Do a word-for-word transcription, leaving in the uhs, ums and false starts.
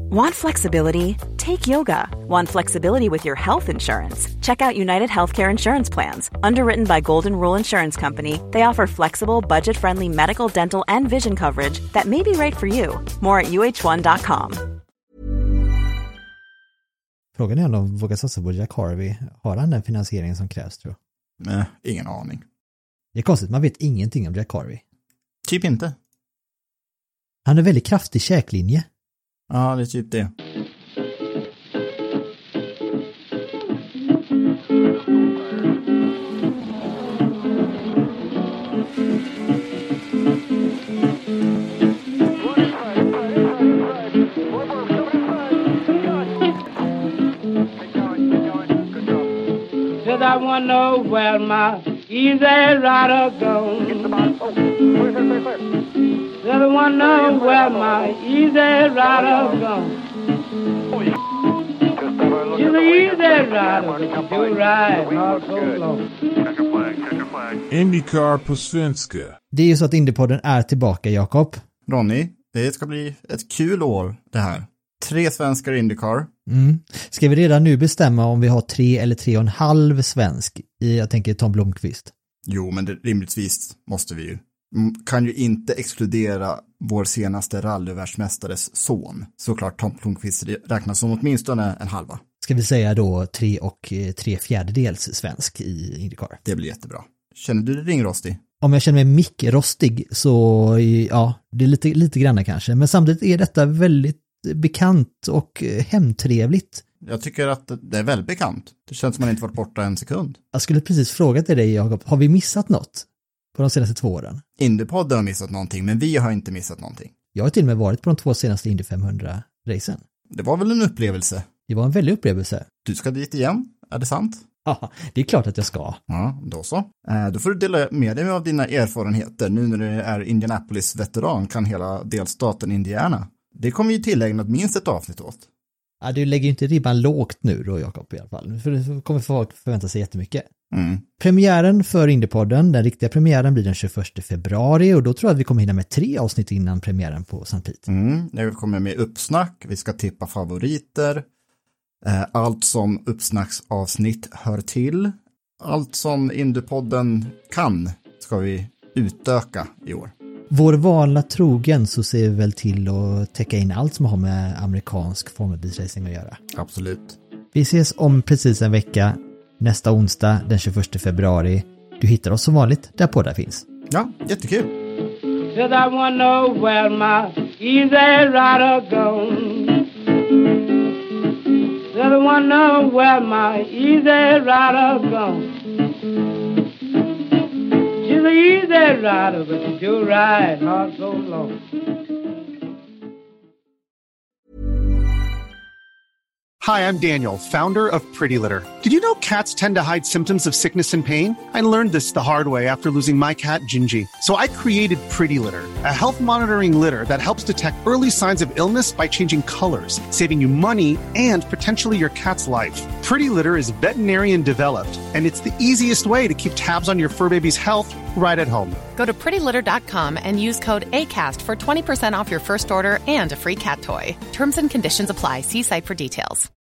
Want flexibility? Take yoga. Want flexibility with your health insurance? Check out United Healthcare Insurance Plans. Underwritten by Golden Rule Insurance Company, they offer flexible, budget-friendly medical, dental, and vision coverage that may be right for you. More at U H one dot com. Frågan är om de vågar satsa på Jack Harvey. Har han den finansieringen som krävs, tror jag? Nej, ingen aning. Det är konstigt, man vet ingenting om Jack Harvey. Typ inte. Han är väldigt kraftig käklinje. Ja, det är typ det. Said I wanna know where my easy rider goes. Said I wanna know where my easy rider goes. She's an easy rider, but you ride not so long. IndyCar på svenska. Det är ju så att Indypodden är tillbaka, Jakob. Ronny, det ska bli ett kul år det här. Tre svenskar i IndyCar. Mm. Ska vi redan nu bestämma om vi har tre eller tre och en halv svensk i, jag tänker, Tom Blomqvist? Jo, men det, rimligtvis måste vi ju. Kan ju inte exkludera vår senaste rallyvärldsmästares son. Såklart Tom Blomqvist räknas som åtminstone en halva. Ska vi säga då tre och tre fjärdedels svensk i IndyCar? Det blir jättebra. Känner du dig ringrostig? Om jag känner mig mickrostig så ja, det är lite, lite grann kanske. Men samtidigt är detta väldigt bekant och hemtrevligt. Jag tycker att det är väldigt bekant. Det känns som man inte varit borta en sekund. Jag skulle precis fråga till dig, Jakob, har vi missat något på de senaste två åren? Indypodden har missat någonting, men vi har inte missat någonting. Jag har till och med varit på de två senaste Indy femhundra-racen. Det var väl en upplevelse? Det var en väldig upplevelse. Du ska dit igen, är det sant? Ja, det är klart att jag ska. Ja, då så. Eh, då får du dela med dig av dina erfarenheter. Nu när du är Indianapolis-veteran kan hela delstaten Indiana. Det kommer ju tillägna minst ett avsnitt åt. Ja, du lägger ju inte ribban lågt nu då, Jakob, i alla fall. För det kommer folk förvänta sig jättemycket. Mm. Premiären för Indypodden, den riktiga premiären, blir den tjugoförsta februari och då tror jag att vi kommer hinna med tre avsnitt innan premiären på Sankt Pete. Mm, det kommer med uppsnack, vi ska tippa favoriter, allt som uppsnacksavsnitt hör till, allt som Indypodden kan ska vi utöka i år. Vår vana trogen så ser vi väl till att täcka in allt som har med amerikansk formelbilsracing att göra. Absolut. Vi ses om precis en vecka, nästa onsdag den tjugoförsta februari. Du hittar oss som vanligt där på där finns. Ja, jättekul. Said I wanna know where my easy rider goes. Said I wanna know where my easy rider goes. She's an easy rider, but she do ride not so long. Hi, I'm Daniel, founder of Pretty Litter. Did you know cats tend to hide symptoms of sickness and pain? I learned this the hard way after losing my cat, Gingy. So I created Pretty Litter, a health monitoring litter that helps detect early signs of illness by changing colors, saving you money and potentially your cat's life. Pretty Litter is veterinarian developed, and it's the easiest way to keep tabs on your fur baby's health right at home. Go to pretty litter dot com and use code ACAST for twenty percent off your first order and a free cat toy. Terms and conditions apply. See site for details.